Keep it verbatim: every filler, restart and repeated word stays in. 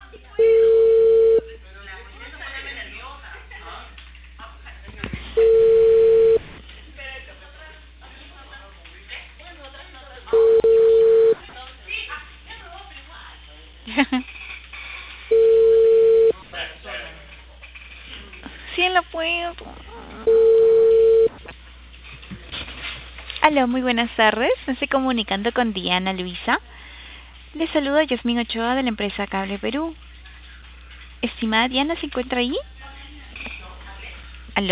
Sí, lo puedo. Aló, muy buenas tardes. Me estoy comunicando con Diana Luisa. Les saludo a Yasmín Ochoa de la empresa Cable Perú. Estimada Diana, ¿se encuentra ahí?